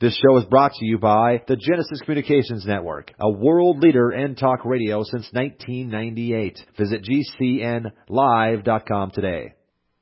This show is brought to you by the Genesis Communications Network, a world leader in talk radio since 1998. Visit GCNlive.com today.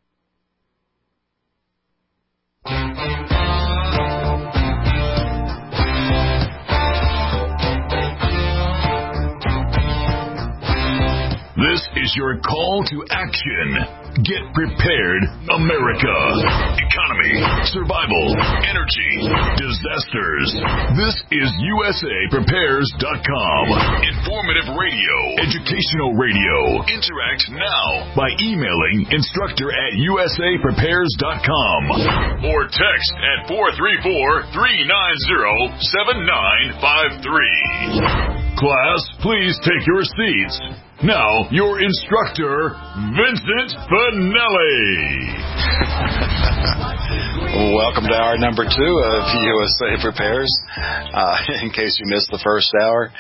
This is your call to action. Get prepared, America. Economy, survival, energy, disasters. This is USAPrepares.com. Informative radio, educational radio. Interact now by emailing instructor@USAPrepares.com or text at 434-390-7953. Class, please take your seats. Now, your instructor, Vincent Finelli. Welcome to hour number 2 of USA Prepares. In case you missed the first hour,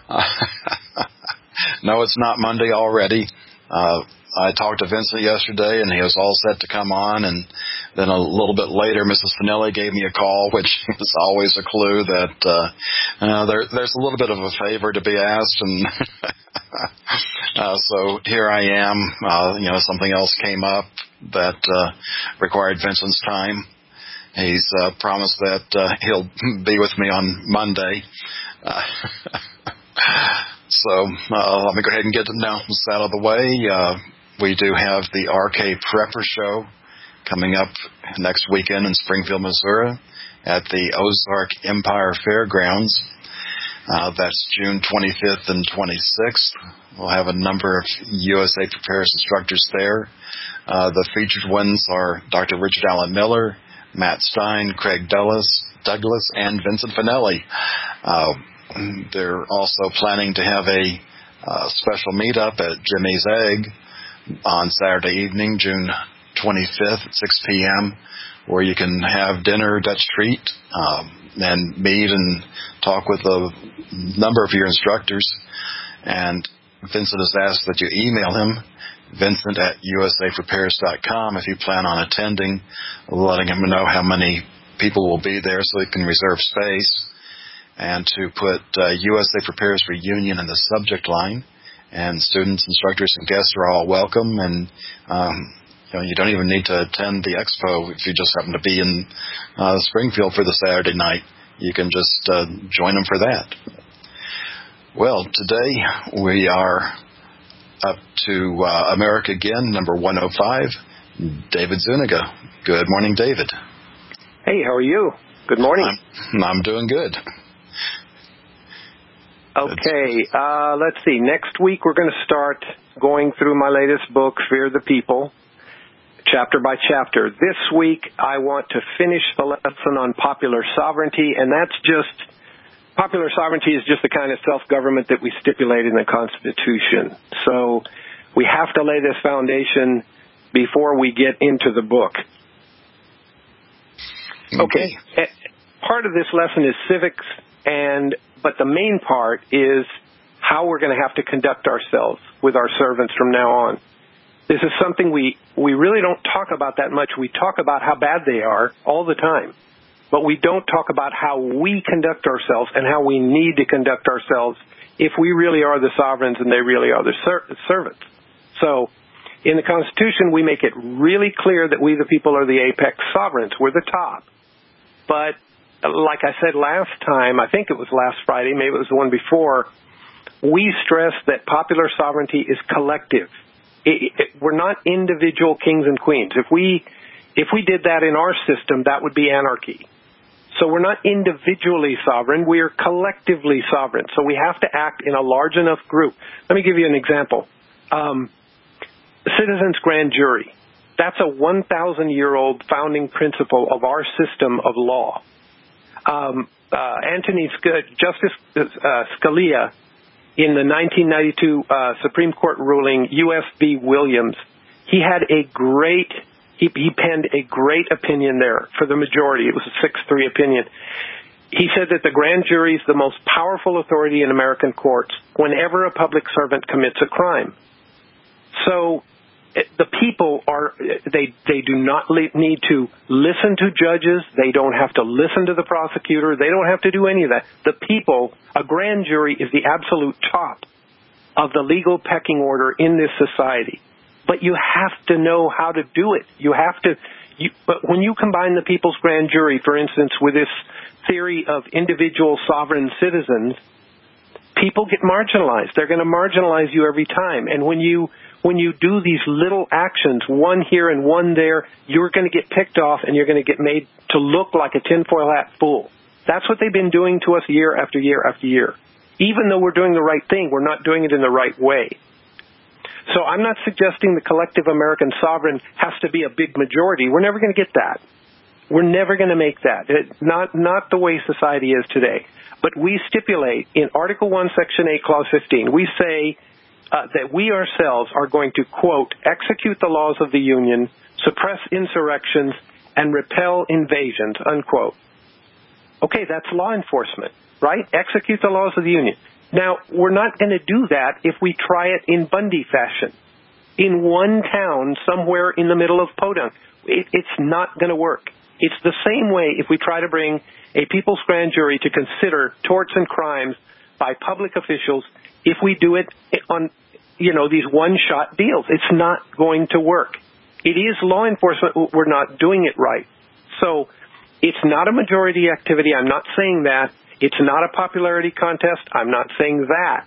no, it's not Monday already. I talked to Vincent yesterday, and he was all set to come on, and then a little bit later, Mrs. Finelli gave me a call, which is always a clue that there's a little bit of a favor to be asked, and so here I am. Something else came up that required Vincent's time. He's promised that he'll be with me on Monday. So let me go ahead and get the announcements out of the way. We do have the RK Prepper Show coming up next weekend in Springfield, Missouri at the Ozark Empire Fairgrounds. That's June 25th and 26th. We'll have a number of USA Prepares instructors there. The featured ones are Dr. Richard Allen Miller, Matt Stein, Craig Douglas, and Vincent Finelli. They're also planning to have a special meetup at Jimmy's Egg on Saturday evening, June 25th at 6 p.m., where you can have dinner, Dutch treat, and meet and talk with a number of your instructors. And Vincent has asked that you email him, Vincent@USAPrepares.com, if you plan on attending, letting him know how many people will be there so he can reserve space, and to put USA Prepares Reunion in the subject line. And students, instructors, and guests are all welcome. And you don't even need to attend the expo if you just happen to be in Springfield for the Saturday night. You can just join them for that. Well, today we are up to America Again, number 105, David Zuniga. Good morning, David. Hey, how are you? Good morning. I'm doing good. Okay, let's see. Next week we're going to start going through my latest book, Fear the People, chapter by chapter. This week I want to finish the lesson on popular sovereignty, and popular sovereignty is just the kind of self-government that we stipulate in the Constitution. So we have to lay this foundation before we get into the book. Okay. Part of this lesson is civics, but the main part is how we're going to have to conduct ourselves with our servants from now on. This is something we really don't talk about that much. We talk about how bad they are all the time, but we don't talk about how we conduct ourselves and how we need to conduct ourselves if we really are the sovereigns and they really are the servants. So in the Constitution, we make it really clear that we, the people, are the apex sovereigns. We're the top. But like I said last time, I think it was last Friday, maybe it was the one before, we stress that popular sovereignty is collective. We're not individual kings and queens. If we did that in our system, that would be anarchy. So we're not individually sovereign, we are collectively sovereign. So we have to act in a large enough group. Let me give you an example. Citizens' grand jury. That's a 1,000-year-old founding principle of our system of law. Justice Scalia, in the 1992 Supreme Court ruling, U.S. v. Williams, he penned a great opinion there for the majority. It was a 6-3 opinion. He said that the grand jury is the most powerful authority in American courts whenever a public servant commits a crime. So the people they do not need to listen to judges. They don't have to listen to the prosecutor. They don't have to do any of that. The people, a grand jury is the absolute top of the legal pecking order in this society. But you have to know how to do it. But when you combine the people's grand jury, for instance, with this theory of individual sovereign citizens, people get marginalized. They're going to marginalize you every time. And when you do these little actions, one here and one there, you're going to get picked off and you're going to get made to look like a tinfoil hat fool. That's what they've been doing to us year after year after year. Even though we're doing the right thing, we're not doing it in the right way. So I'm not suggesting the collective American sovereign has to be a big majority. We're never going to get that. We're never going to make that. Not the way society is today. But we stipulate in Article 1, Section 8, Clause 15, we say that we ourselves are going to, quote, execute the laws of the Union, suppress insurrections, and repel invasions, unquote. Okay, that's law enforcement, right? Execute the laws of the Union. Now, we're not going to do that if we try it in Bundy fashion, in one town somewhere in the middle of Podunk. It's not going to work. It's the same way if we try to bring a people's grand jury to consider torts and crimes by public officials if we do it on, these one-shot deals. It's not going to work. It is law enforcement. We're not doing it right. So it's not a majority activity. I'm not saying that. It's not a popularity contest. I'm not saying that.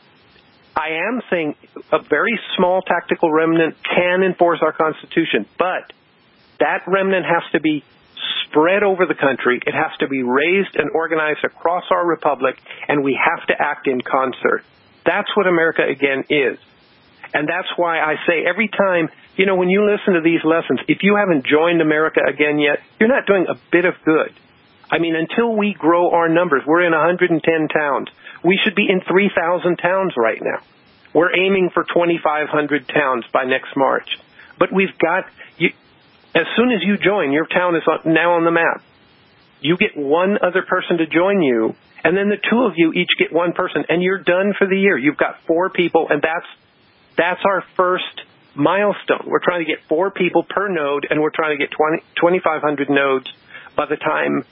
I am saying a very small tactical remnant can enforce our Constitution, but that remnant has to be spread over the country. It has to be raised and organized across our republic, and we have to act in concert. That's what America, again, is. And that's why I say every time, when you listen to these lessons, if you haven't joined America again yet, you're not doing a bit of good. I mean, until we grow our numbers, we're in 110 towns. We should be in 3,000 towns right now. We're aiming for 2,500 towns by next March. But we've got, as soon as you join, your town is now on the map. You get one other person to join you, and then the two of you each get one person, and you're done for the year. You've got 4 people, and that's our first milestone. We're trying to get 4 people per node, and we're trying to get 2,500 nodes by the time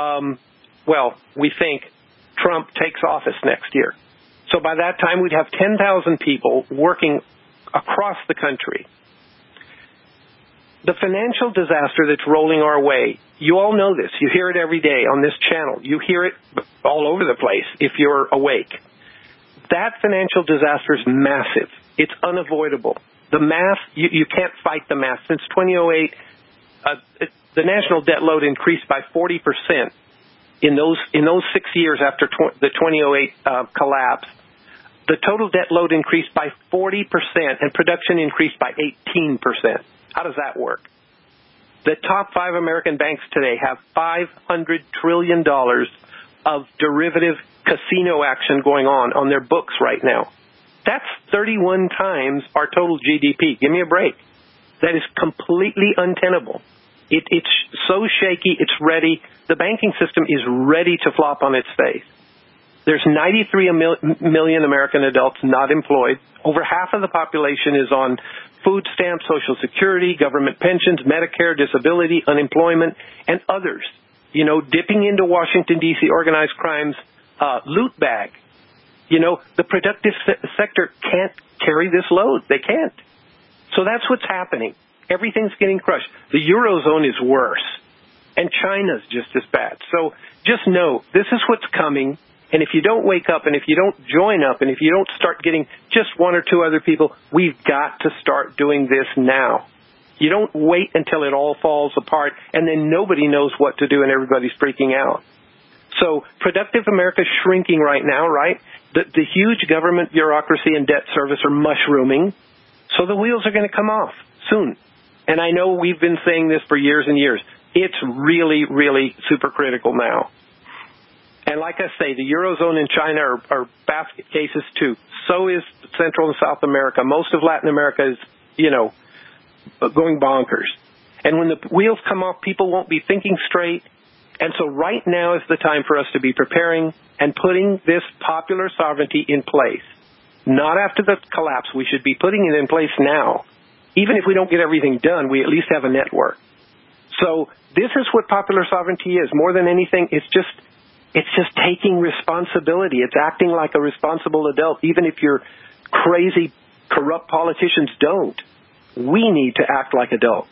we think Trump takes office next year. So by that time, we'd have 10,000 people working across the country. The financial disaster that's rolling our way, you all know this. You hear it every day on this channel. You hear it all over the place if you're awake. That financial disaster is massive. It's unavoidable. The math, you can't fight the math. Since 2008, the national debt load increased by 40% in those 6 years after the 2008 collapse. The total debt load increased by 40% and production increased by 18%. How does that work? The top 5 American banks today have $500 trillion of derivative casino action going on their books right now. That's 31 times our total GDP. Give me a break. That is completely untenable. It's so shaky, it's ready. The banking system is ready to flop on its face. There's 93 million American adults not employed. Over half of the population is on food stamps, Social Security, government pensions, Medicare, disability, unemployment, and others. Dipping into Washington, D.C. organized crime's loot bag. The productive sector can't carry this load. They can't. So that's what's happening. Everything's getting crushed. The Eurozone is worse, and China's just as bad. So just know this is what's coming, and if you don't wake up, and if you don't join up, and if you don't start getting just 1 or 2 other people, we've got to start doing this now. You don't wait until it all falls apart, and then nobody knows what to do, and everybody's freaking out. So productive America's shrinking right now, right? The huge government bureaucracy and debt service are mushrooming, so the wheels are going to come off soon. And I know we've been saying this for years and years. It's really, really super critical now. And like I say, the Eurozone and China are basket cases too. So is Central and South America. Most of Latin America is, going bonkers. And when the wheels come off, people won't be thinking straight. And so right now is the time for us to be preparing and putting this popular sovereignty in place. Not after the collapse. We should be putting it in place now. even if we don't get everything done, we at least have a network. So this is what popular sovereignty is. More than anything, it's just taking responsibility. It's acting like a responsible adult, even if your crazy, corrupt politicians don't. We need to act like adults.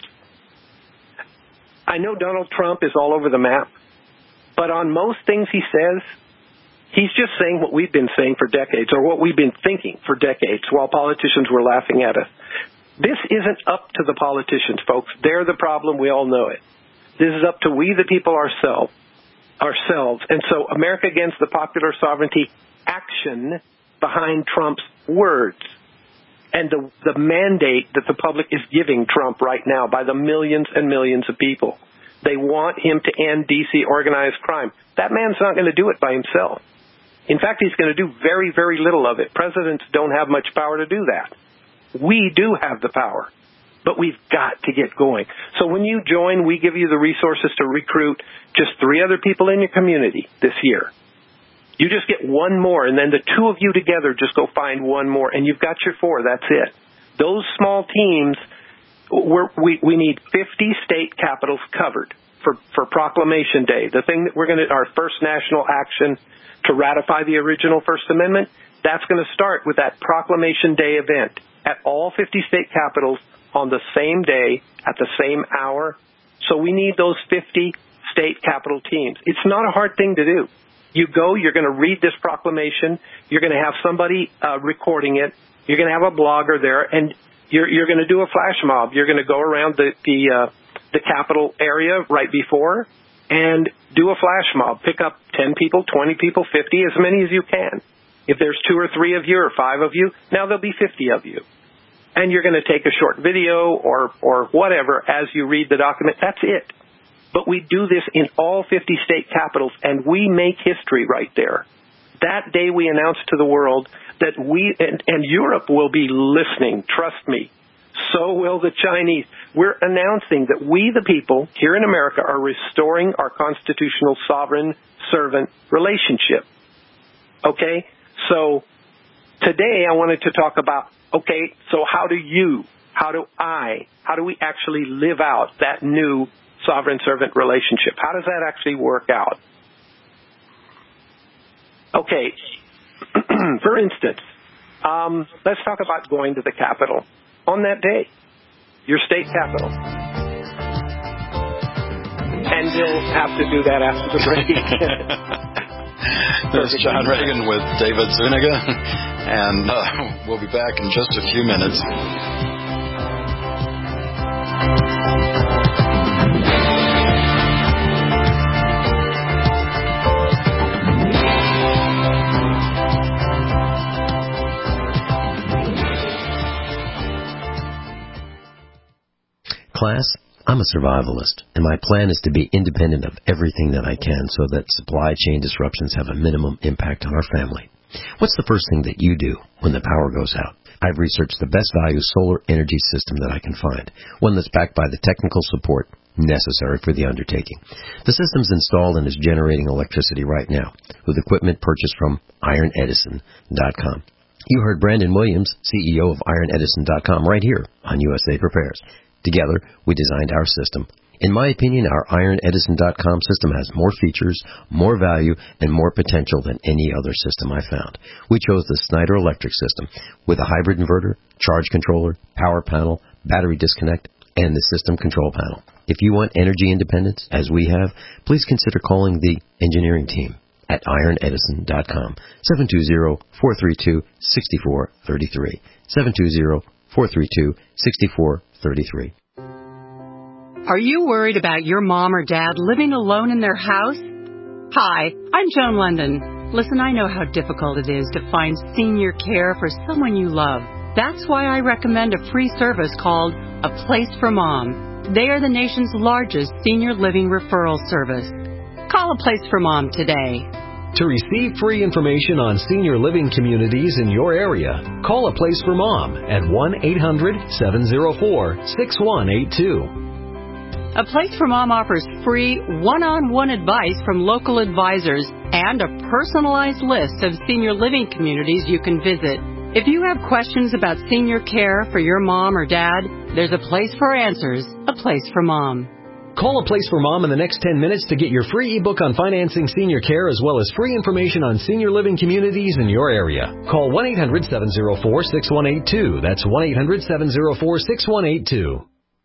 I know Donald Trump is all over the map, but on most things he says, he's just saying what we've been saying for decades, or what we've been thinking for decades, while politicians were laughing at us. This isn't up to the politicians, folks. They're the problem. We all know it. This is up to we, the people, ourselves. And so America Against the Popular Sovereignty action behind Trump's words and the mandate that the public is giving Trump right now by the millions and millions of people. They want him to end D.C. organized crime. That man's not going to do it by himself. In fact, he's going to do very, very little of it. Presidents don't have much power to do that. We do have the power, but we've got to get going. So when you join, we give you the resources to recruit just 3 other people in your community this year. You just get 1 more, and then the 2 of you together just go find 1 more, and you've got your 4. That's it. Those small teams, we need 50 state capitals covered for Proclamation Day. The thing that our first national action to ratify the original First Amendment, that's going to start with that Proclamation Day event at all 50 state capitals on the same day at the same hour. So we need those 50 state capital teams. It's not a hard thing to do. You go, you're going to read this proclamation, you're going to have somebody recording it, you're going to have a blogger there, and you're going to do a flash mob. You're going to go around the capital area right before and do a flash mob. Pick up 10 people, 20 people, 50, as many as you can. If there's 2 or 3 of you or 5 of you, now there'll be 50 of you. And you're going to take a short video or whatever as you read the document. That's it. But we do this in all 50 state capitals, and we make history right there. That day we announce to the world that and Europe will be listening, trust me. So will the Chinese. We're announcing that we, the people, here in America, are restoring our constitutional sovereign-servant relationship. Okay? So today I wanted to talk about, okay, so how do we actually live out that new sovereign-servant relationship? How does that actually work out? Okay, for instance, let's talk about going to the Capitol on that day, your state capital. And you'll have to do that after the break. This is John Reagan with David Zuniga, and we'll be back in just a few minutes. Class, I'm a survivalist, and my plan is to be independent of everything that I can so that supply chain disruptions have a minimum impact on our family. What's the first thing that you do when the power goes out? I've researched the best value solar energy system that I can find, one that's backed by the technical support necessary for the undertaking. The system's installed and is generating electricity right now with equipment purchased from IronEdison.com. You heard Brandon Williams, CEO of IronEdison.com, right here on USA Prepares. Together, we designed our system. In my opinion, our IronEdison.com system has more features, more value, and more potential than any other system I found. We chose the Schneider Electric system with a hybrid inverter, charge controller, power panel, battery disconnect, and the system control panel. If you want energy independence, as we have, please consider calling the engineering team at IronEdison.com, 720-432-6433, 720-432-6433. Are you worried about your mom or dad living alone in their house? Hi, I'm Joan London. Listen, I know how difficult it is to find senior care for someone you love. That's why I recommend a free service called A Place for Mom. They are the nation's largest senior living referral service. Call A Place for Mom today. To receive free information on senior living communities in your area, call A Place for Mom at 1-800-704-6182. A Place for Mom offers free one-on-one advice from local advisors and a personalized list of senior living communities you can visit. If you have questions about senior care for your mom or dad, there's a place for answers, a place for Mom. Call A Place for Mom in the next 10 minutes to get your free ebook on financing senior care as well as free information on senior living communities in your area. Call 1-800-704-6182. That's 1-800-704-6182.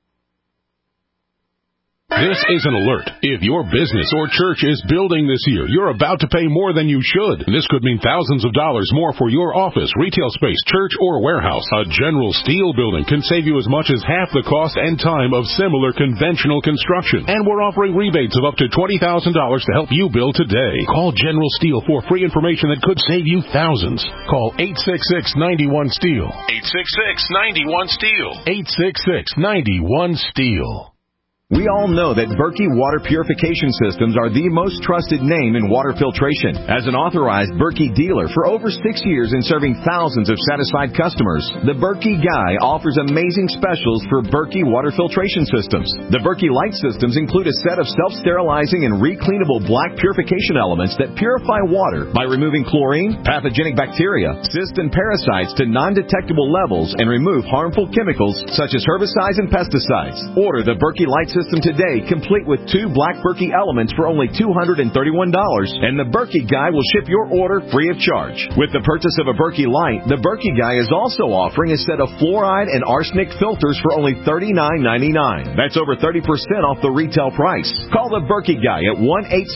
This is an alert. If your business or church is building this year, you're about to pay more than you should. This could mean thousands of dollars more for your office, retail space, church, or warehouse. A General Steel building can save you as much as half the cost and time of similar conventional construction. And we're offering rebates of up to $20,000 to help you build today. Call General Steel for free information that could save you thousands. Call 866-91-STEEL. 866-91-STEEL. 866-91-STEEL. We all know that Berkey Water Purification Systems are the most trusted name in water filtration. As an authorized Berkey dealer for over 6 years and serving thousands of satisfied customers, the Berkey Guy offers amazing specials for Berkey Water Filtration Systems. The Berkey Light Systems include a set of self-sterilizing and recleanable black purification elements that purify water by removing chlorine, pathogenic bacteria, cysts, and parasites to non-detectable levels and remove harmful chemicals such as herbicides and pesticides. Order the Berkey Light System today, complete with 2 black Berkey elements for only $231, and the Berkey Guy will ship your order free of charge. With the purchase of a Berkey Light, the Berkey Guy is also offering a set of fluoride and arsenic filters for only $39.99. That's over 30% off the retail price. Call the Berkey Guy at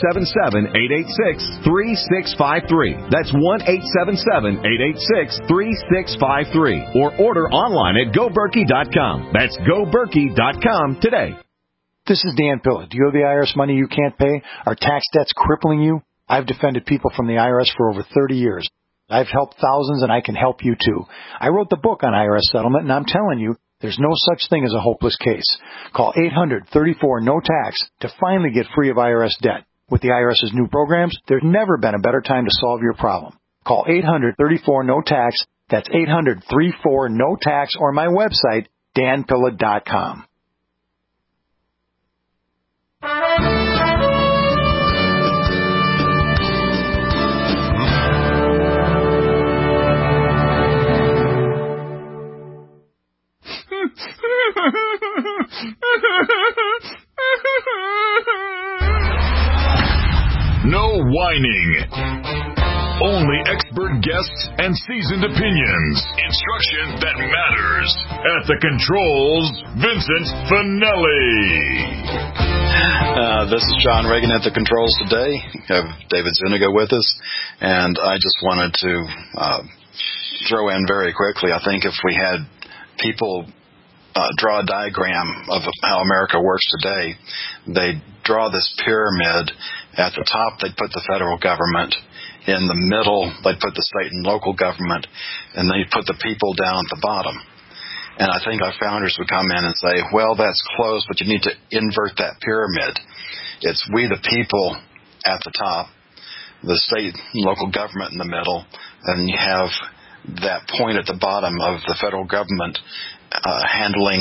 1-877-886-3653. That's 1-877-886-3653. Or order online at GoBerkey.com. That's GoBerkey.com today. This is Dan Pilla. Do you owe the IRS money you can't pay? Are tax debts crippling you? I've defended people from the IRS for over 30 years. I've helped thousands, and I can help you too. I wrote the book on IRS settlement, and I'm telling you, there's no such thing as a hopeless case. Call 800-34-NO-TAX to finally get free of IRS debt. With the IRS's new programs, there's never been a better time to solve your problem. Call 800-34-NO-TAX. That's 800-34-NO-TAX, or my website, danpilla.com. No whining. Only expert guests and seasoned opinions. Instruction that matters. At the controls, Vincent Finelli. This is John Reagan at the controls today. We have David Zuniga with us. And I just wanted to throw in very quickly, I think if we had people draw a diagram of how America works today, they'd draw this pyramid. At the top, they'd put the federal government. In the middle, they'd put the state and local government, and they'd put the people down at the bottom. And I think our founders would come in and say, well, that's close, but you need to invert that pyramid. It's we the people at the top, the state and local government in the middle, and you have that point at the bottom of the federal government handling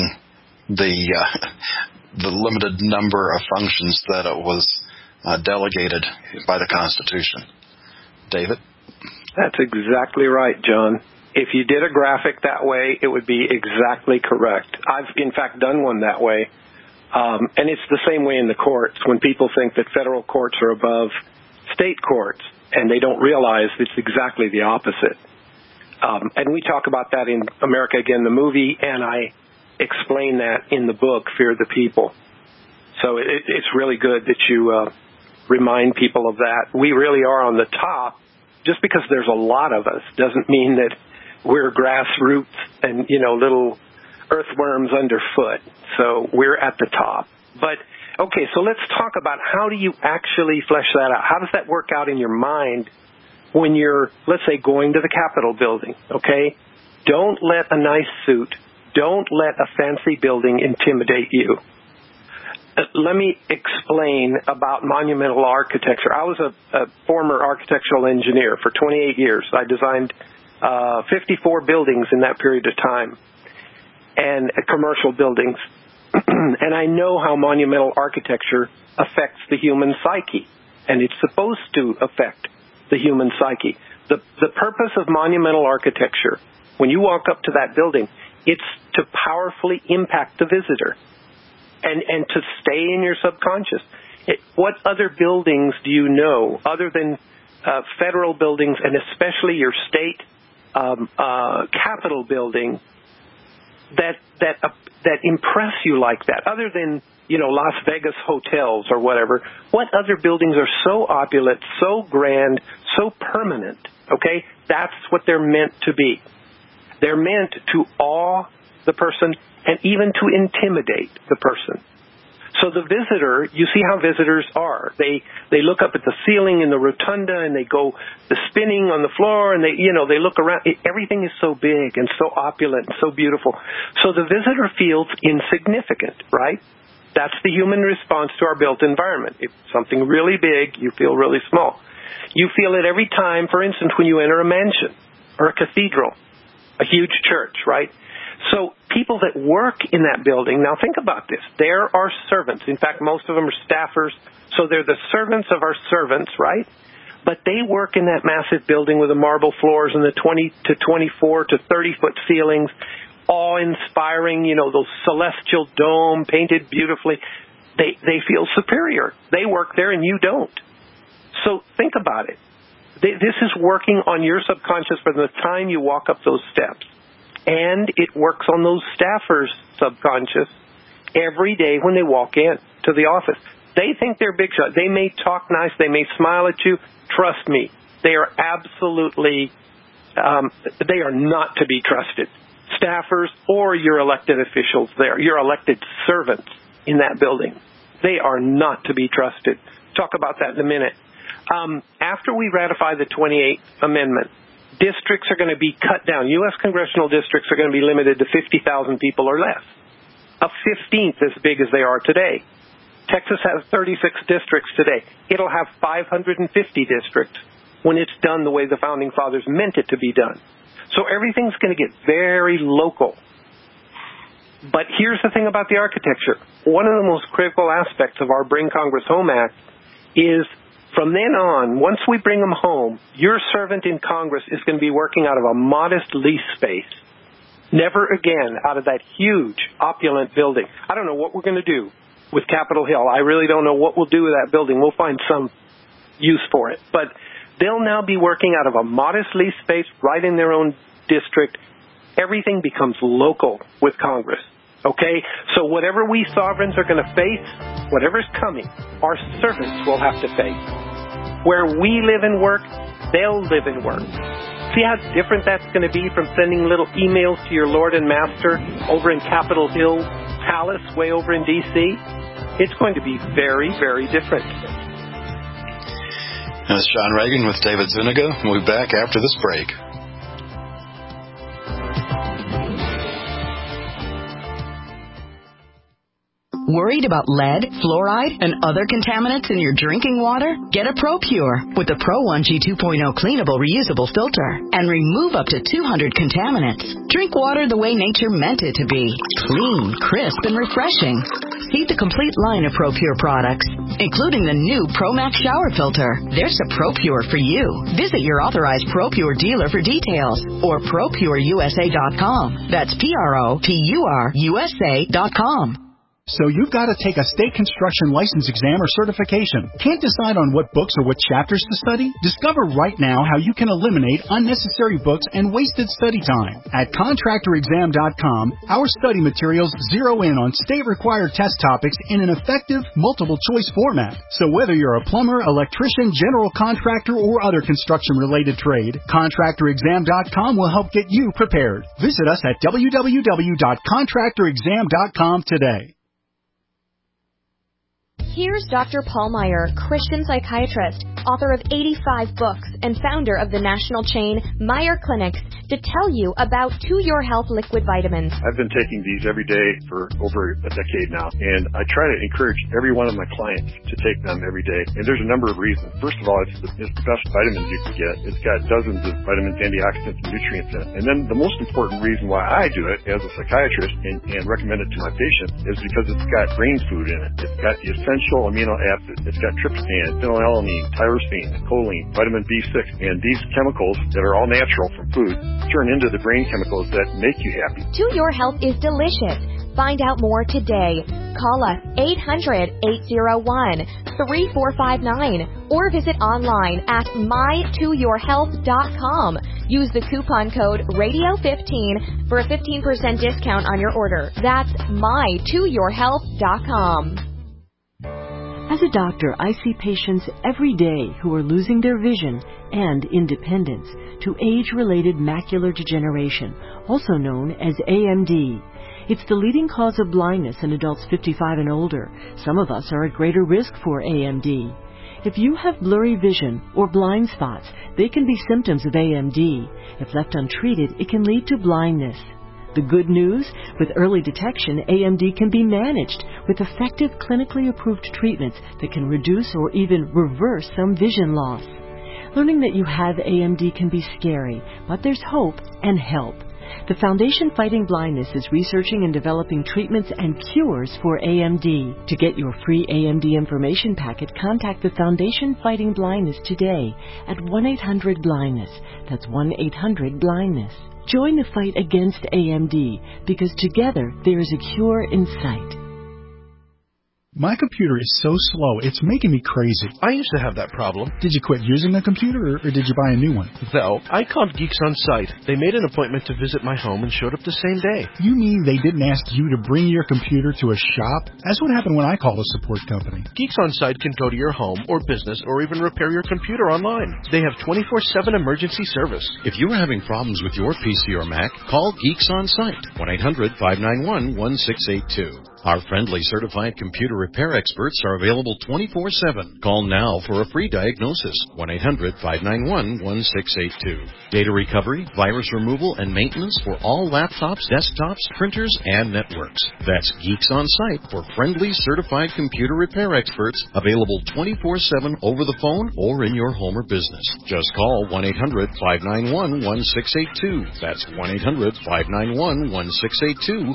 the limited number of functions that it was delegated by the Constitution. David? That's exactly right, John. If you did a graphic that way, it would be exactly correct. I've, in fact, done one that way. And it's the same way in the courts. When people think that federal courts are above state courts, and they don't realize it's exactly the opposite. And we talk about that in America Again, the movie, and I explain that in the book, Fear the People. So it's really good that you remind people of that. We really are on the top. Just because there's a lot of us doesn't mean that we're grassroots and, little earthworms underfoot. So we're at the top. But, okay, so let's talk about how do you actually flesh that out? How does that work out in your mind when you're, let's say, going to the Capitol building, okay? Don't let a nice suit, don't let a fancy building intimidate you. Let me explain about monumental architecture. I was a former architectural engineer for 28 years. I designed 54 buildings in that period of time, and commercial buildings. And I know how monumental architecture affects the human psyche, and it's supposed to affect the human psyche. The purpose of monumental architecture when you walk up to that building, it's to powerfully impact the visitor and to stay in your subconscious. What other buildings do you know, other than federal buildings and especially your state Capitol building, that impress you like that, other than, Las Vegas hotels or whatever? What other buildings are so opulent, so grand, so permanent? Okay? That's what they're meant to be. They're meant to awe the person and even to intimidate the person. So the visitor, you see how visitors are. They look up at the ceiling in the rotunda and they go spinning on the floor and they look around. Everything is so big and so opulent and so beautiful. So the visitor feels insignificant, right? That's the human response to our built environment. If something really big, you feel really small. You feel it every time, for instance, when you enter a mansion or a cathedral, a huge church, right? So people that work in that building, now think about this. There are servants. In fact, most of them are staffers. So they're the servants of our servants, right? But they work in that massive building with the marble floors and the 20 to 24 to 30-foot ceilings, awe-inspiring, those celestial dome painted beautifully. They feel superior. They work there and you don't. So think about it. This is working on your subconscious from the time you walk up those steps. And it works on those staffers' subconscious every day when they walk in to the office. They think they're big shot. They may talk nice. They may smile at you. Trust me, they are absolutely, they are not to be trusted. Staffers or your elected officials there, your elected servants in that building, they are not to be trusted. Talk about that in a minute. After we ratify the 28th Amendment, districts are going to be cut down. U.S. congressional districts are going to be limited to 50,000 people or less, a 15th as big as they are today. Texas has 36 districts today. It'll have 550 districts when it's done the way the Founding Fathers meant it to be done. So everything's going to get very local. But here's the thing about the architecture. One of the most critical aspects of our Bring Congress Home Act is from then on, once we bring them home, your servant in Congress is going to be working out of a modest lease space. Never again out of that huge, opulent building. I don't know what we're going to do with Capitol Hill. I really don't know what we'll do with that building. We'll find some use for it. But they'll now be working out of a modest lease space right in their own district. Everything becomes local with Congress. Okay? So whatever we sovereigns are going to face, whatever's coming, our servants will have to face. Where we live and work, they'll live and work. See how different that's going to be from sending little emails to your Lord and Master over in Capitol Hill Palace way over in D.C.? It's going to be very, very different. This is John Reagan with David Zuniga. We'll be back after this break. Worried about lead, fluoride, and other contaminants in your drinking water? Get a ProPure with the Pro 1G 2.0 cleanable reusable filter and remove up to 200 contaminants. Drink water the way nature meant it to be. Clean, crisp, and refreshing. See the complete line of ProPure products, including the new ProMax shower filter. There's a ProPure for you. Visit your authorized ProPure dealer for details or ProPureUSA.com. That's ProPureUSA.com. So you've got to take a state construction license exam or certification. Can't decide on what books or what chapters to study? Discover right now how you can eliminate unnecessary books and wasted study time. At ContractorExam.com, our study materials zero in on state-required test topics in an effective, multiple-choice format. So whether you're a plumber, electrician, general contractor, or other construction-related trade, ContractorExam.com will help get you prepared. Visit us at www.ContractorExam.com today. Here's Dr. Paul Meyer, Christian psychiatrist, author of 85 books, and founder of the national chain Meyer Clinics, to tell you about To Your Health liquid vitamins. I've been taking these every day for over a decade now, and I try to encourage every one of my clients to take them every day. And there's a number of reasons. First of all, it's the best vitamins you can get. It's got dozens of vitamins, antioxidants, and nutrients in it. And then the most important reason why I do it as a psychiatrist and recommend it to my patients is because it's got brain food in it. It's got the essential amino acids. It's got tryptophan, phenylalanine, tyrosine, choline, vitamin B6, and these chemicals that are all natural from food turn into the brain chemicals that make you happy. To Your Health is delicious. Find out more today. Call us 800-801-3459 or visit online at mytoyourhealth.com. Use the coupon code RADIO15 for a 15% discount on your order. That's mytoyourhealth.com. As a doctor, I see patients every day who are losing their vision and independence to age-related macular degeneration, also known as AMD. It's the leading cause of blindness in adults 55 and older. Some of us are at greater risk for AMD. If you have blurry vision or blind spots, they can be symptoms of AMD. If left untreated, it can lead to blindness. The good news, with early detection, AMD can be managed with effective clinically approved treatments that can reduce or even reverse some vision loss. Learning that you have AMD can be scary, but there's hope and help. The Foundation Fighting Blindness is researching and developing treatments and cures for AMD. To get your free AMD information packet, contact the Foundation Fighting Blindness today at 1-800-BLINDNESS. That's 1-800-BLINDNESS. Join the fight against AMD, because together there is a cure in sight. My computer is so slow, it's making me crazy. I used to have that problem. Did you quit using the computer, or did you buy a new one? No, I called Geeks On Site. They made an appointment to visit my home and showed up the same day. You mean they didn't ask you to bring your computer to a shop? That's what happened when I called a support company. Geeks On Site can go to your home or business or even repair your computer online. They have 24/7 emergency service. If you are having problems with your PC or Mac, call Geeks On Site, 1-800-591-1682. Our friendly certified computer repair experts are available 24/7. Call now for a free diagnosis, 1-800-591-1682. Data recovery, virus removal, and maintenance for all laptops, desktops, printers, and networks. That's Geeks On Site for friendly certified computer repair experts, available 24/7 over the phone or in your home or business. Just call 1-800-591-1682. That's 1-800-591-1682,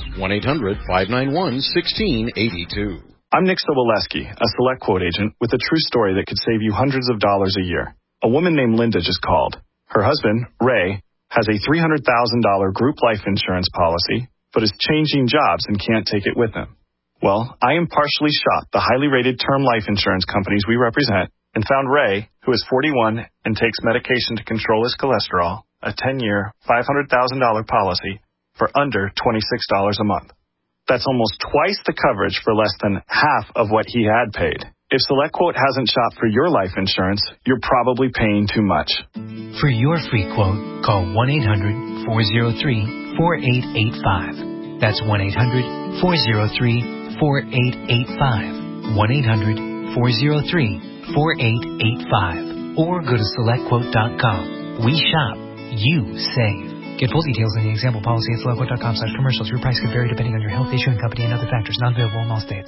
1-800-591-1682. I'm Nick Soboleski, a Select Quote agent with a true story that could save you hundreds of dollars a year. A woman named Linda just called. Her husband, Ray, has a $300,000 group life insurance policy, but is changing jobs and can't take it with him. Well, I impartially shopped the highly rated term life insurance companies we represent and found Ray, who is 41 and takes medication to control his cholesterol, a 10-year, $500,000 policy for under $26 a month. That's almost twice the coverage for less than half of what he had paid. If SelectQuote hasn't shopped for your life insurance, you're probably paying too much. For your free quote, call 1-800-403-4885. That's 1-800-403-4885. 1-800-403-4885. Or go to SelectQuote.com. We shop, you save. Get full details in the example policy at SelectQuote.com/commercials. Your price could vary depending on your health, issuing company, and other factors. Not available in all states.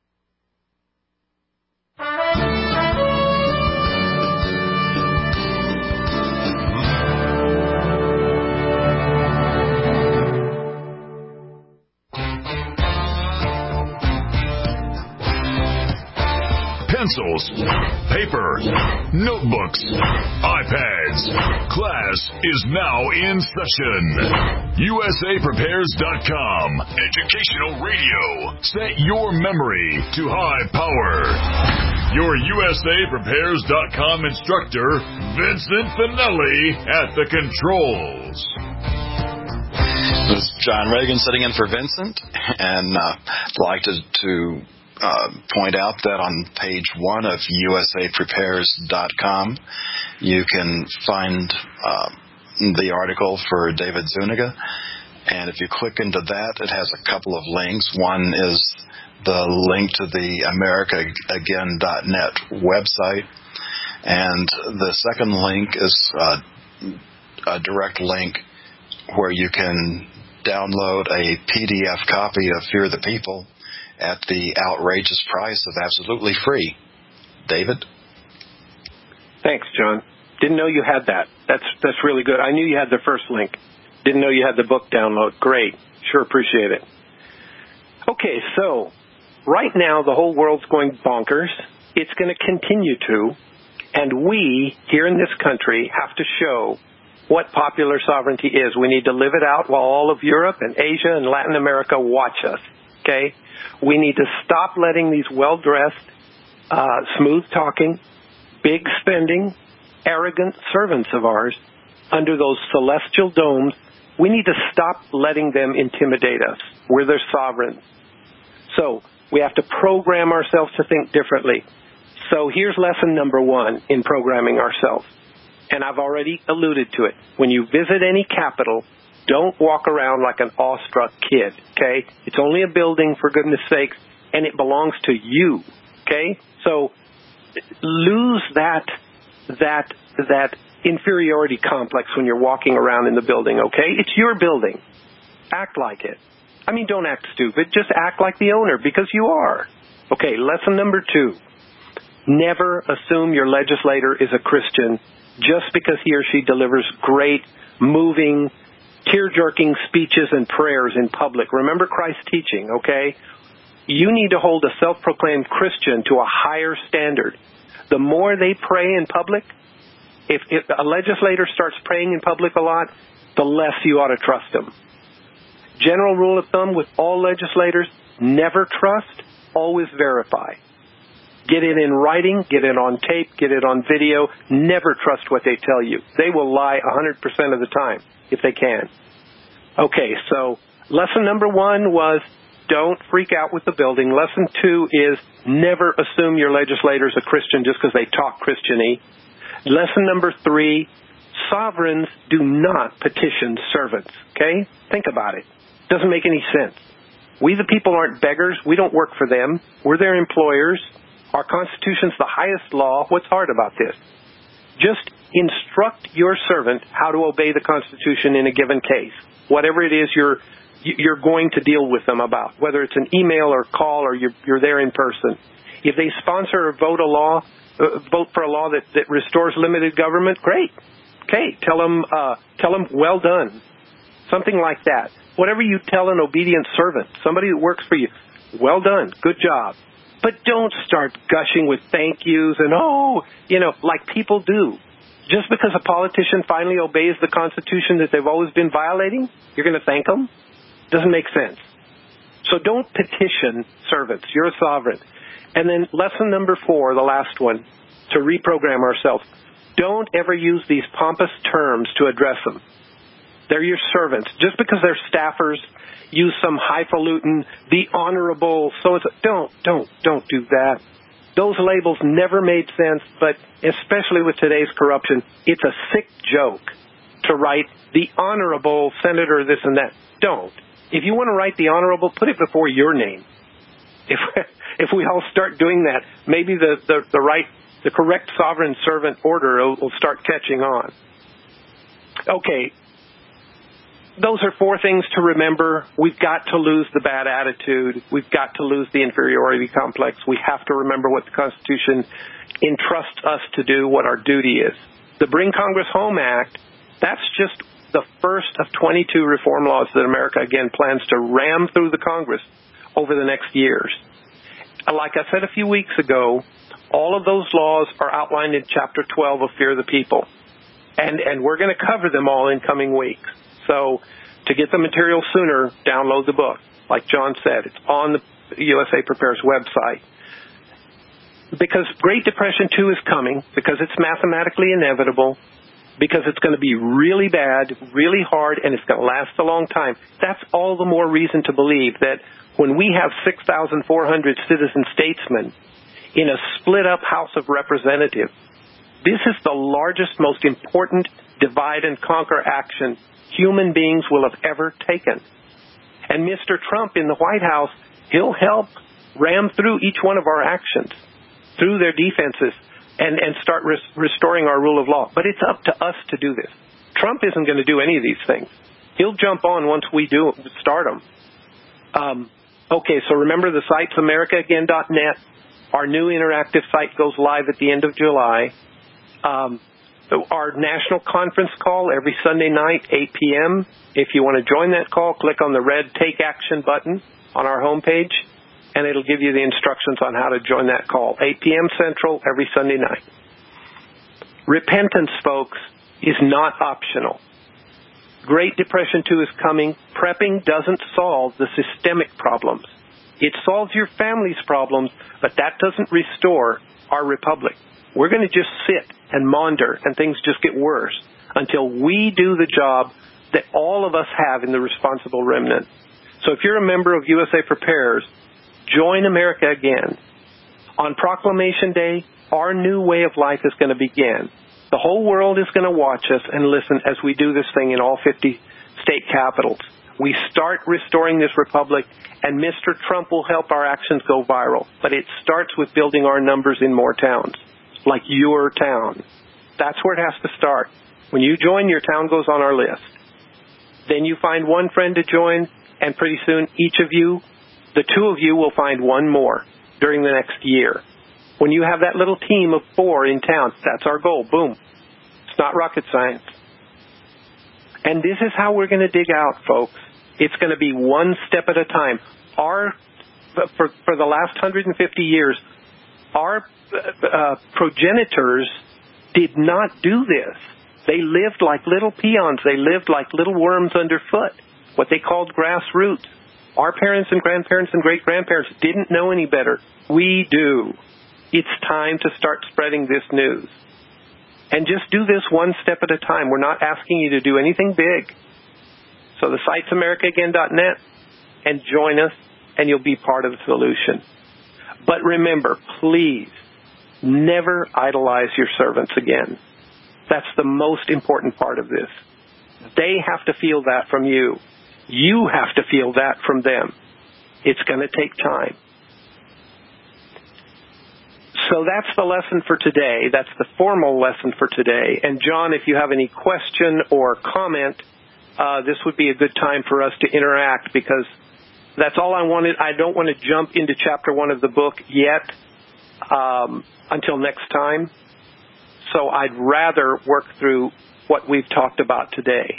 Pencils, paper, notebooks, iPads. Class is now in session. USAPrepares.com. Educational radio. Set your memory to high power. Your USAPrepares.com instructor, Vincent Finelli, at the controls. This is John Reagan sitting in for Vincent, and I'd like to point out that on page 1 of USAPrepares.com, you can find the article for David Zuniga, and if you click into that, it has a couple of links. One is the link to the AmericaAgain.net website, and the second link is a direct link where you can download a PDF copy of Fear the People at the outrageous price of absolutely free. David? Thanks, John. Didn't know you had that. That's really good. I knew you had the first link. Didn't know you had the book download. Great. Sure appreciate it. Okay, so right now the whole world's going bonkers. It's going to continue to. And we, here in this country, have to show what popular sovereignty is. We need to live it out while all of Europe and Asia and Latin America watch us, okay? We need to stop letting these well-dressed, smooth-talking, big-spending, arrogant servants of ours under those celestial domes. We need to stop letting them intimidate us. We're their sovereigns. So we have to program ourselves to think differently. So here's lesson number 1 in programming ourselves. And I've already alluded to it. When you visit any capital, don't walk around like an awestruck kid, okay? It's only a building, for goodness sakes, and it belongs to you, okay? So lose that inferiority complex when you're walking around in the building, okay? It's your building. Act like it. I mean, don't act stupid. Just act like the owner, because you are. Okay, lesson number 2. Never assume your legislator is a Christian just because he or she delivers great, moving, tear-jerking speeches and prayers in public. Remember Christ's teaching, okay? You need to hold a self-proclaimed Christian to a higher standard. The more they pray in public, if a legislator starts praying in public a lot, the less you ought to trust them. General rule of thumb with all legislators, never trust, always verify. Get it in writing, get it on tape, get it on video. Never trust what they tell you. They will lie 100% of the time, if they can. Okay, so lesson number 1 was don't freak out with the building. Lesson 2 is never assume your legislator is a Christian just because they talk Christian-y. Lesson number 3, sovereigns do not petition servants, okay? Think about it. Doesn't make any sense. We the people aren't beggars. We don't work for them. We're their employers. Our Constitution's the highest law. What's hard about this? Just instruct your servant how to obey the Constitution in a given case, whatever it is you're going to deal with them about, whether it's an email or call or you're there in person. If they sponsor or vote for a law that restores limited government, great. Okay, tell them well done, something like that. Whatever you tell an obedient servant, somebody that works for you, well done, good job. But don't start gushing with thank yous and, like people do. Just because a politician finally obeys the Constitution that they've always been violating, you're going to thank them? Doesn't make sense. So don't petition servants. You're a sovereign. And then lesson number 4, the last one, to reprogram ourselves. Don't ever use these pompous terms to address them. They're your servants. Just because they're staffers, use some highfalutin, the honorable, so-and-so. Don't do that. Those labels never made sense, but especially with today's corruption, it's a sick joke to write the honorable senator this and that. Don't. If you want to write the honorable, put it before your name. If we all start doing that, maybe the correct sovereign servant order will start catching on. Okay. Those are 4 things to remember. We've got to lose the bad attitude. We've got to lose the inferiority complex. We have to remember what the Constitution entrusts us to do, what our duty is. The Bring Congress Home Act, that's just the first of 22 reform laws that America, again, plans to ram through the Congress over the next years. Like I said a few weeks ago, all of those laws are outlined in Chapter 12 of Fear the People. And we're going to cover them all in coming weeks. So to get the material sooner, download the book. Like John said, it's on the USA Prepares website. Because Great Depression 2 is coming, because it's mathematically inevitable, because it's going to be really bad, really hard, and it's going to last a long time. That's all the more reason to believe that when we have 6,400 citizen statesmen in a split-up House of Representatives, this is the largest, most important divide-and-conquer action human beings will have ever taken. And Mr. Trump in the White House, he'll help ram through each one of our actions, through their defenses, and start restoring our rule of law. But it's up to us to do this. Trump isn't going to do any of these things. He'll jump on once we do start them. Okay, so remember the site's AmericaAgain.net. Our new interactive site goes live at the end of July. Our national conference call every Sunday night, 8 p.m. If you want to join that call, click on the red Take Action button on our homepage, and it'll give you the instructions on how to join that call. 8 p.m. Central every Sunday night. Repentance, folks. is not optional. Great Depression 2 is coming. Prepping doesn't solve the systemic problems. It solves your family's problems, but that doesn't restore our republic. We're going to just sit and maunder, and things just get worse until we do the job that all of us have in the responsible remnant. So if you're a member of USA Prepares, join America again. On Proclamation Day, our new way of life is going to begin. The whole world is going to watch us and listen as we do this thing in all 50 state capitals. We start restoring this republic, and Mr. Trump will help our actions go viral. But it starts with building our numbers in more towns, like your town. That's where it has to start. When you join, your town goes on our list. Then you find one friend to join, and pretty soon each of you, the two of you, will find one more during the next year. When you have that little team of 4 in town, that's our goal. Boom. It's not rocket science. And this is how we're going to dig out, folks. It's going to be one step at a time. For the last 150 years, our progenitors did not do this. They lived like little peons. They lived like little worms underfoot, what they called grassroots. Our parents and grandparents and great-grandparents didn't know any better. We do. It's time to start spreading this news. And just do this one step at a time. We're not asking you to do anything big. So the site's AmericaAgain.net, and join us, and you'll be part of the solution. But remember, please, never idolize your servants again. That's the most important part of this. They have to feel that from you. You have to feel that from them. It's going to take time. So that's the lesson for today. That's the formal lesson for today. And John, if you have any question or comment, this would be a good time for us to interact, because that's all I wanted. I don't want to jump into chapter 1 of the book yet until next time. So I'd rather work through what we've talked about today.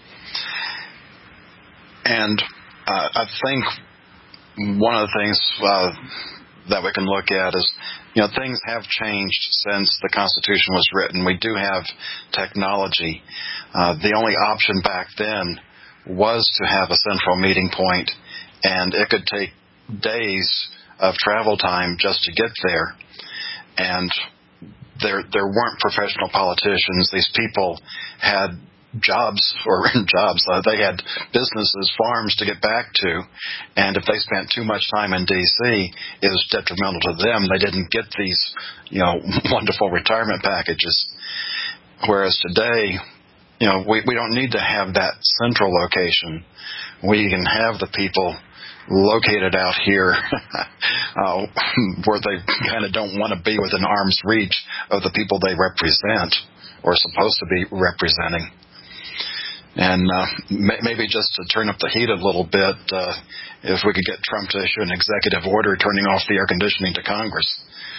And I think one of the things that we can look at is, things have changed since the Constitution was written. We do have technology. The only option back then was to have a central meeting point, and it could take days of travel time just to get there. And there weren't professional politicians. These people had jobs. They had businesses, farms to get back to, and if they spent too much time in D.C., it was detrimental to them. They didn't get these, wonderful retirement packages. Whereas today, we don't need to have that central location. We can have the people located out here where they kind of don't want to be within arm's reach of the people they represent or supposed to be representing. And maybe just to turn up the heat a little bit, if we could get Trump to issue an executive order turning off the air conditioning to Congress.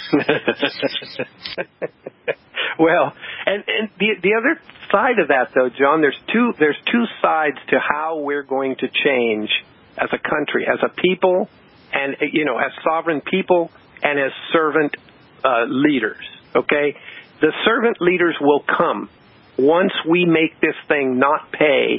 Well, and the other side of that, though, John, there's two sides to how we're going to change as a country, as a people, and as sovereign people, and as servant leaders. Okay, the servant leaders will come once we make this thing not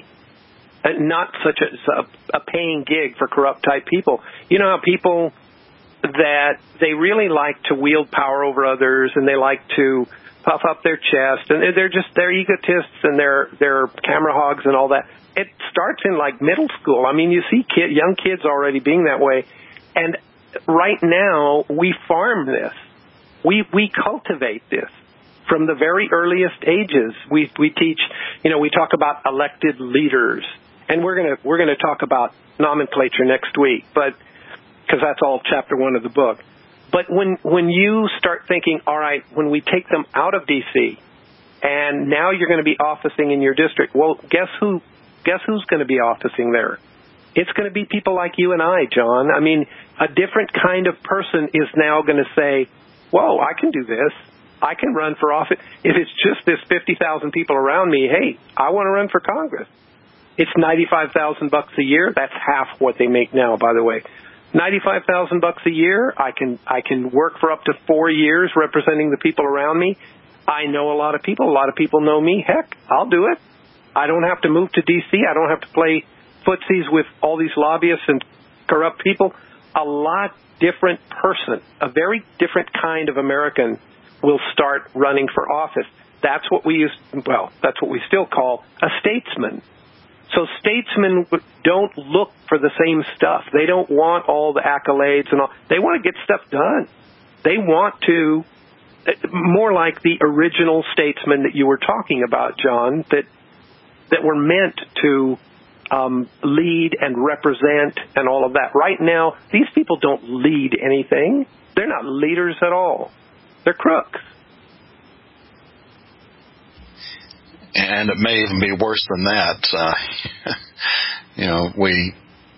such a paying gig for corrupt type people. You know how people that they really like to wield power over others, and they like to puff up their chest, and they're egotists, and they're camera hogs and all that. It starts in like middle school. I mean, you see young kids already being that way, and right now we farm this. We cultivate this. From the very earliest ages, we teach. We talk about elected leaders, and we're gonna talk about nomenclature next week, but because that's all chapter 1 of the book. But when you start thinking, all right, when we take them out of D.C. and now you're going to be officing in your district, well, guess who's going to be officing there? It's going to be people like you and I, John. I mean, a different kind of person is now going to say, whoa, I can do this. I can run for office. If it's just this 50,000 people around me, hey, I want to run for Congress. It's $95,000 a year. That's half what they make now, by the way. $95,000 a year. I can work for up to 4 years representing the people around me. I know a lot of people. A lot of people know me. Heck, I'll do it. I don't have to move to D.C. I don't have to play footsies with all these lobbyists and corrupt people. A lot different person, a very different kind of American will start running for office. That's what that's what we still call a statesman. So statesmen don't look for the same stuff. They don't want all the accolades and all. They want to get stuff done. They want to, more like the original statesmen that you were talking about, John, that were meant to lead and represent and all of that. Right now, these people don't lead anything. They're not leaders at all. They're crooks. And it may even be worse than that. We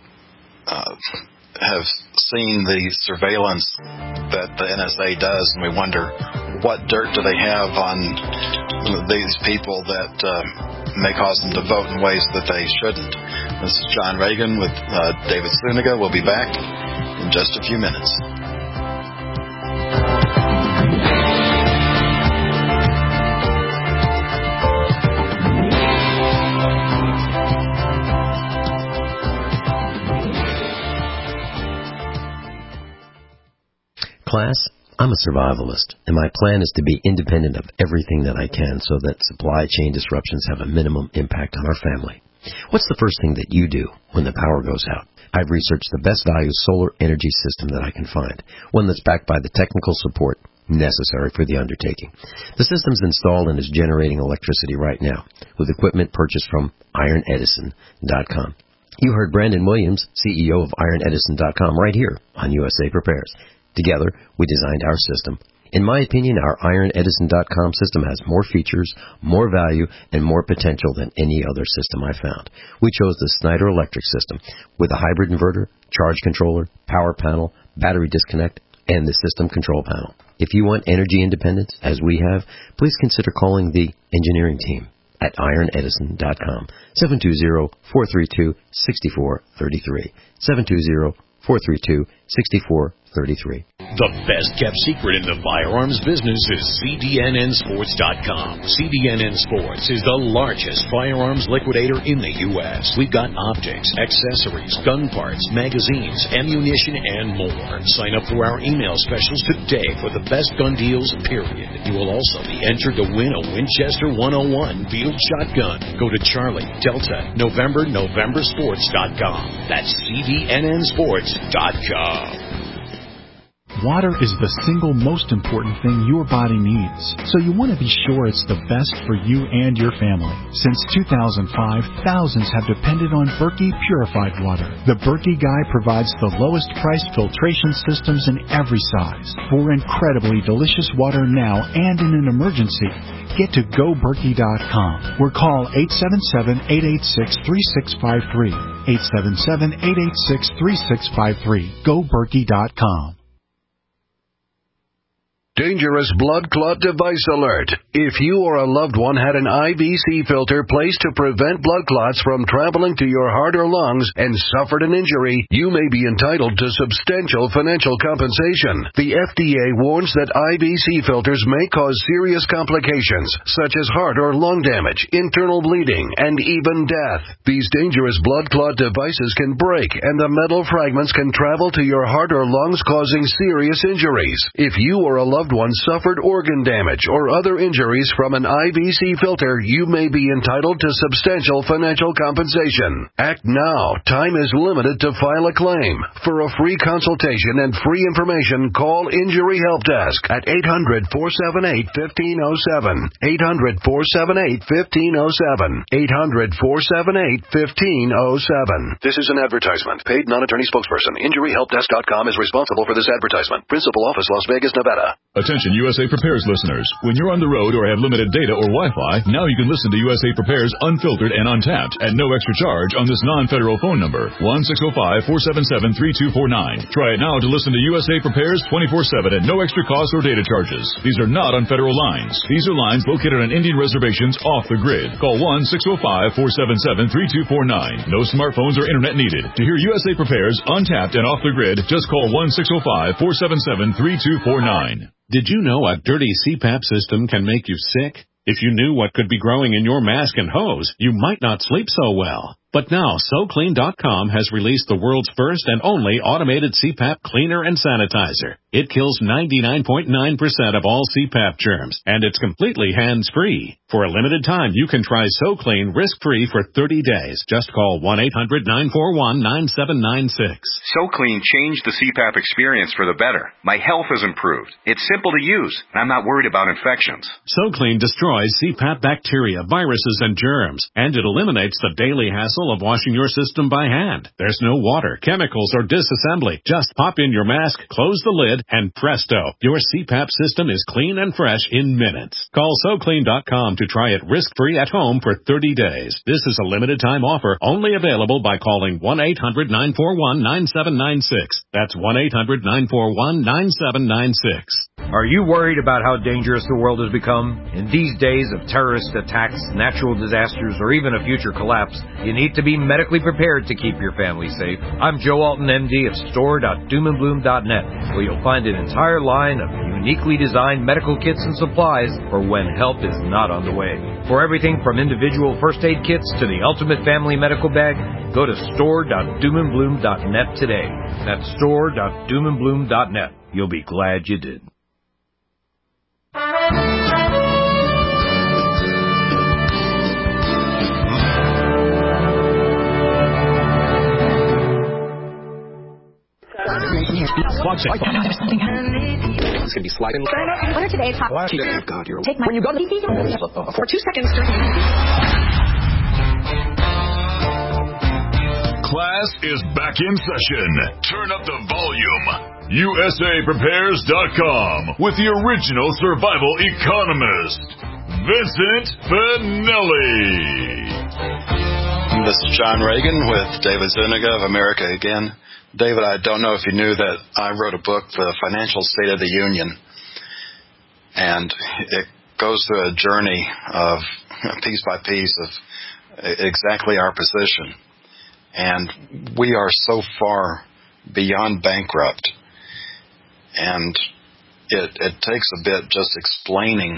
have seen the surveillance that the NSA does, and we wonder what dirt do they have on these people that may cause them to vote in ways that they shouldn't. This is John Reagan with David Zuniga. We'll be back in just a few minutes. Class, I'm a survivalist, and my plan is to be independent of everything that I can so that supply chain disruptions have a minimum impact on our family. What's the first thing that you do when the power goes out? I've researched the best value solar energy system that I can find, one that's backed by the technical support necessary for the undertaking. The system's installed and is generating electricity right now with equipment purchased from IronEdison.com. You heard Brandon Williams, CEO of IronEdison.com, right here on USA Prepares. Together, we designed our system. In my opinion, our IronEdison.com system has more features, more value, and more potential than any other system I found. We chose the Snyder Electric system with a hybrid inverter, charge controller, power panel, battery disconnect, and the system control panel. If you want energy independence, as we have, please consider calling the engineering team at IronEdison.com, 720-432-6433, 720-432-6433. The best-kept secret in the firearms business is CDNNSports.com. CDNN Sports is the largest firearms liquidator in the U.S. We've got optics, accessories, gun parts, magazines, ammunition, and more. Sign up for our email specials today for the best gun deals, period. You will also be entered to win a Winchester 101 field shotgun. Go to Charlie, Delta, November Sports.com. That's CDNNSports.com. Water is the single most important thing your body needs, so you want to be sure it's the best for you and your family. Since 2005, thousands have depended on Berkey purified water. The Berkey Guy provides the lowest priced filtration systems in every size. For incredibly delicious water now and in an emergency, get to GoBerkey.com or call 877-886-3653. 877-886-3653. GoBerkey.com. Dangerous blood clot device alert. If you or a loved one had an IVC filter placed to prevent blood clots from traveling to your heart or lungs and suffered an injury, you may be entitled to substantial financial compensation. The FDA warns that IVC filters may cause serious complications, such as heart or lung damage, internal bleeding, and even death. These dangerous blood clot devices can break, and the metal fragments can travel to your heart or lungs, causing serious injuries. If you or a loved one suffered organ damage or other injuries from an IVC filter, you may be entitled to substantial financial compensation. Act now. Time is limited to file a claim. For a free consultation and free information, call Injury Help Desk at 800-478-1507. 800-478-1507. 800-478-1507. This is an advertisement. Paid non-attorney spokesperson. InjuryHelpDesk.com is responsible for this advertisement. Principal office, Las Vegas, Nevada. Attention USA Prepares listeners. When you're on the road or have limited data or Wi-Fi, now you can listen to USA Prepares unfiltered and untapped at no extra charge on this non-federal phone number, 1-605-477-3249. Try it now to listen to USA Prepares 24/7 at no extra cost or data charges. These are not on federal lines. These are lines located on Indian reservations off the grid. Call 1-605-477-3249. No smartphones or internet needed. To hear USA Prepares untapped and off the grid, just call 1-605-477-3249. Did you know a dirty CPAP system can make you sick? If you knew what could be growing in your mask and hose, you might not sleep so well. But now, SoClean.com has released the world's first and only automated CPAP cleaner and sanitizer. It kills 99.9% of all CPAP germs, and it's completely hands-free. For a limited time, you can try SoClean risk-free for 30 days. Just call 1-800-941-9796. SoClean changed the CPAP experience for the better. My health has improved. It's simple to use, and I'm not worried about infections. SoClean destroys CPAP bacteria, viruses, and germs, and it eliminates the daily hassle of washing your system by hand. There's no water, chemicals, or disassembly. Just pop in your mask, close the lid, and presto, your CPAP system is clean and fresh in minutes. Call SoClean.com to try it risk-free at home for 30 days. This is a limited-time offer only available by calling 1-800-941-9796. That's 1-800-941-9796. Are you worried about how dangerous the world has become? In these days of terrorist attacks, natural disasters, or even a future collapse, you need to be medically prepared to keep your family safe. I'm Joe Alton, MD of store.doomandbloom.net, where you'll find an entire line of uniquely designed medical kits and supplies for when help is not on the way. For everything from individual first aid kits to the ultimate family medical bag, go to store.doomandbloom.net today. That's store.doomandbloom.net. You'll be glad you did. It's going to be sliding. What are today's top? God, you're take my when you go to the for 2 seconds. Class is back in session. Turn up the volume. USAPrepares.com with the original survival economist, Vincent Finelli. This is John Reagan with David Zuniga of America Again. David, I don't know if you knew that I wrote a book, The Financial State of the Union, and it goes through a journey of piece by piece of exactly our position. And we are so far beyond bankrupt. And it takes a bit just explaining,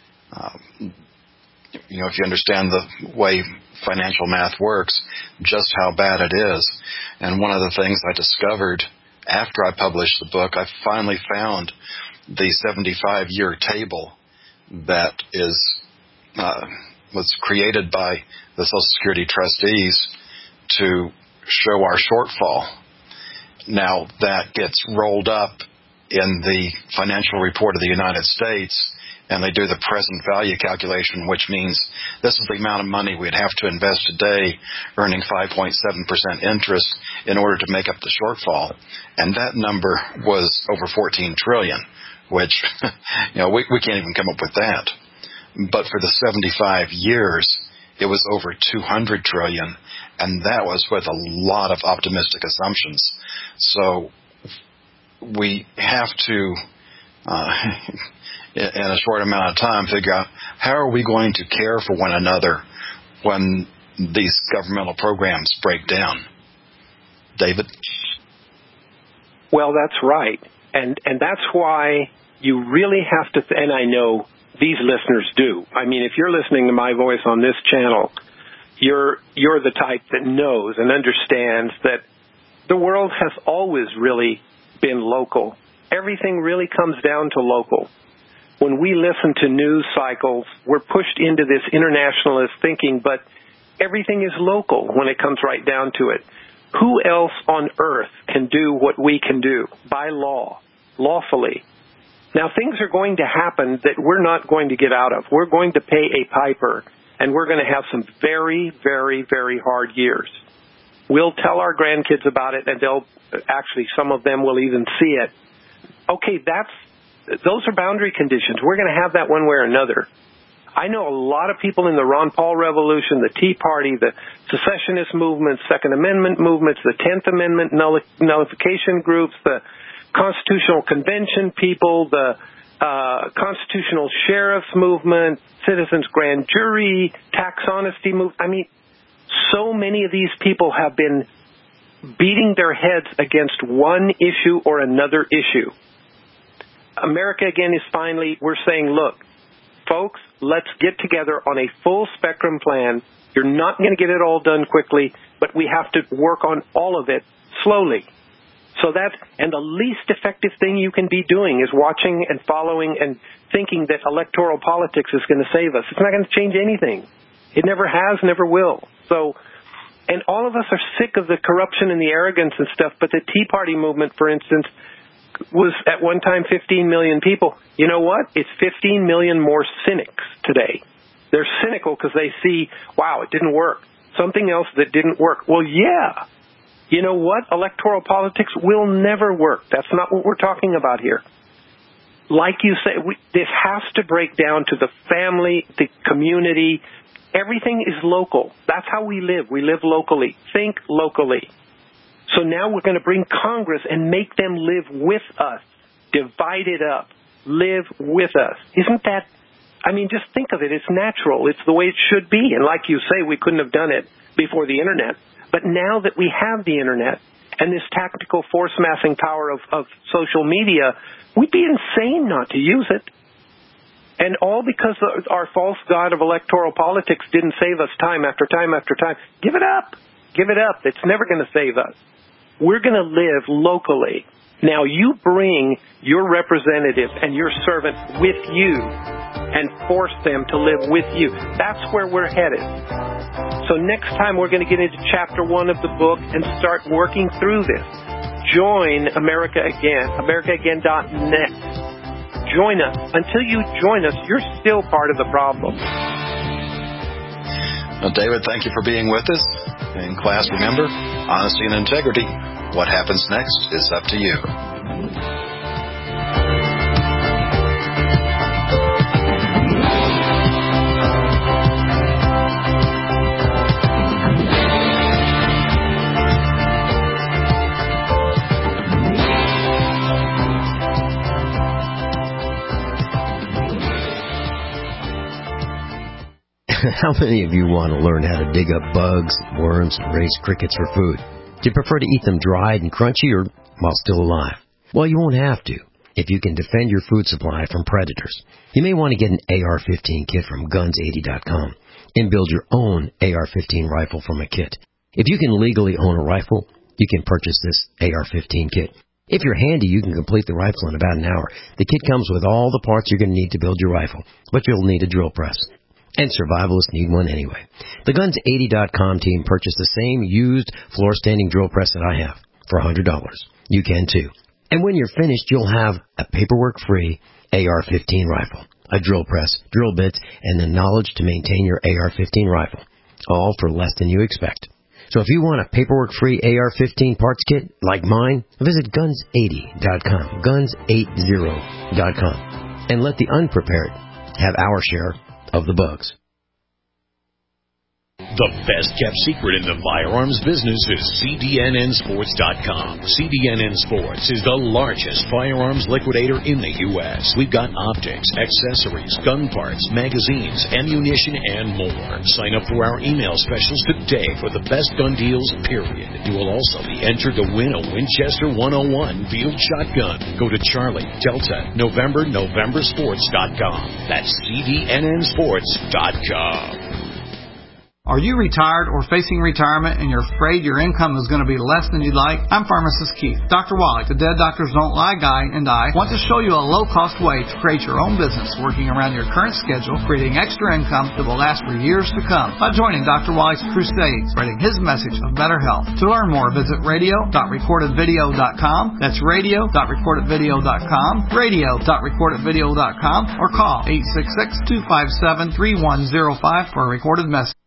if you understand the way financial math works, just how bad it is. And one of the things I discovered after I published the book, I finally found the 75-year table that was created by the Social Security trustees to show our shortfall. Now, that gets rolled up in the financial report of the United States, and they do the present value calculation, which means this is the amount of money we'd have to invest today, earning 5.7% interest in order to make up the shortfall. And that number was over $14 trillion, which, we can't even come up with that. But for the 75 years, it was over $200 trillion, and that was with a lot of optimistic assumptions. So we have to, in a short amount of time, figure out how are we going to care for one another when these governmental programs break down. David? Well, that's right. And that's why you really have to, and I know these listeners do. I mean, if you're listening to my voice on this channel, you're the type that knows and understands that the world has always really been local. Everything really comes down to local. When we listen to news cycles, we're pushed into this internationalist thinking, but everything is local when it comes right down to it. Who else on earth can do what we can do by law, lawfully? Now, things are going to happen that we're not going to get out of. We're going to pay a piper, and we're going to have some very, very, very hard years. We'll tell our grandkids about it, and some of them will even see it. Okay, those are boundary conditions. We're going to have that one way or another. I know a lot of people in the Ron Paul Revolution, the Tea Party, the secessionist movements, Second Amendment movements, the 10th Amendment nullification groups, the Constitutional Convention people, the Constitutional Sheriffs movement, Citizens Grand Jury, tax honesty movement. I mean, so many of these people have been beating their heads against one issue or another issue. America again is finally, we're saying, look, folks, let's get together on a full spectrum plan. You're not going to get it all done quickly, but we have to work on all of it slowly. So and the least effective thing you can be doing is watching and following and thinking that electoral politics is going to save us. It's not going to change anything. It never has, never will. So, and all of us are sick of the corruption and the arrogance and stuff, but the Tea Party movement, for instance, was at one time 15 million people. You know what? It's 15 million more cynics today. They're cynical because they see, wow, it didn't work. Something else that didn't work. Well, yeah. You know what? Electoral politics will never work. That's not what we're talking about here. Like you say, this has to break down to the family, the community. Everything is local. That's how we live. We live locally. Think locally. So now we're going to bring Congress and make them live with us. Divide it up. Live with us. Isn't that, just think of it. It's natural. It's the way it should be. And like you say, we couldn't have done it before the Internet. But now that we have the Internet and this tactical force massing power of social media, we'd be insane not to use it. And all because our false god of electoral politics didn't save us time after time after time. Give it up. Give it up. It's never going to save us. We're going to live locally. Now you bring your representative and your servant with you and force them to live with you. That's where we're headed. So next time we're going to get into chapter 1 of the book and start working through this. Join America Again, AmericaAgain.net. Join us. Until you join us, you're still part of the problem. Well, David, thank you for being with us. In class, remember, honesty and integrity. What happens next is up to you. How many of you want to learn how to dig up bugs, worms, and raise crickets for food? Do you prefer to eat them dried and crunchy or while still alive? Well, you won't have to if you can defend your food supply from predators. You may want to get an AR-15 kit from Guns80.com and build your own AR-15 rifle from a kit. If you can legally own a rifle, you can purchase this AR-15 kit. If you're handy, you can complete the rifle in about an hour. The kit comes with all the parts you're going to need to build your rifle, but you'll need a drill press. And survivalists need one anyway. The Guns80.com team purchased the same used floor-standing drill press that I have for $100. You can too. And when you're finished, you'll have a paperwork-free AR-15 rifle, a drill press, drill bits, and the knowledge to maintain your AR-15 rifle, all for less than you expect. So if you want a paperwork-free AR-15 parts kit like mine, visit Guns80.com, Guns80.com, and let the unprepared have our share of the bugs. The best-kept secret in the firearms business is CDNNSports.com. CDNN Sports is the largest firearms liquidator in the U.S. We've got optics, accessories, gun parts, magazines, ammunition, and more. Sign up for our email specials today for the best gun deals, period. You will also be entered to win a Winchester 101 field shotgun. Go to Charlie, Delta, November Sports.com. That's CDNNSports.com. Are you retired or facing retirement and you're afraid your income is going to be less than you'd like? I'm Pharmacist Keith. Dr. Wallach, the Dead Doctors Don't Lie guy, and I want to show you a low-cost way to create your own business working around your current schedule, creating extra income that will last for years to come by joining Dr. Wallach's crusade, spreading his message of better health. To learn more, visit radio.recordedvideo.com. That's radio.recordedvideo.com, radio.recordedvideo.com, or call 866-257-3105 for a recorded message.